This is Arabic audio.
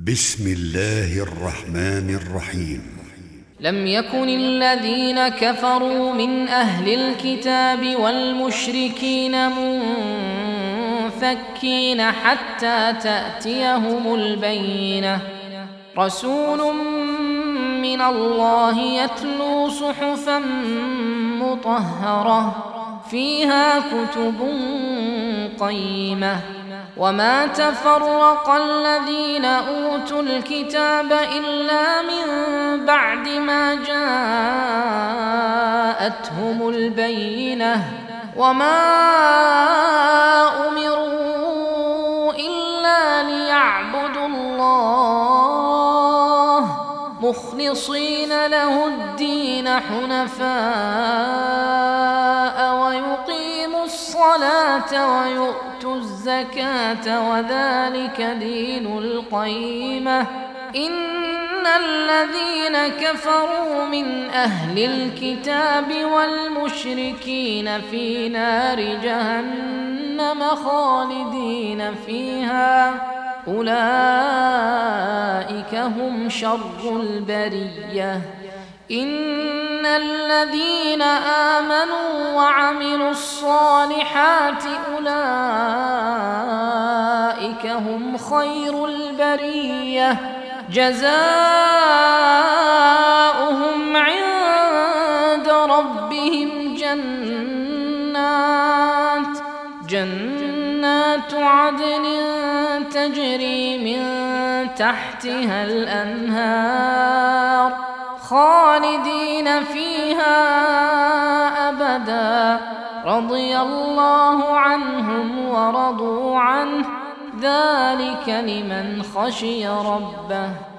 بسم الله الرحمن الرحيم. لم يكن الذين كفروا من أهل الكتاب والمشركين منفكين حتى تأتيهم البينة. رسول من الله يتلو صحفا مطهرة فيها كتب قيمة. وما تفرق الذين أوتوا الكتاب إلا من بعد ما جاءتهم البينة. وما أمروا إلا ليعبدوا الله مخلصين له الدين حنفاء ويقيموا الصلاة ويؤتوا الزكاة وذلك دين القيمة. إن الذين كفروا من أهل الكتاب والمشركين في نار جهنم خالدين فيها أولئك هم شر البرية. إن الذين آمنوا وعملوا الصالحات أولئك هم خير البرية. جزاؤهم عند ربهم جنات عدن تجري من تحتها الأنهار خالدين فيها أبدا رضي الله عنهم ورضوا عنه ذلك لمن خشي ربه.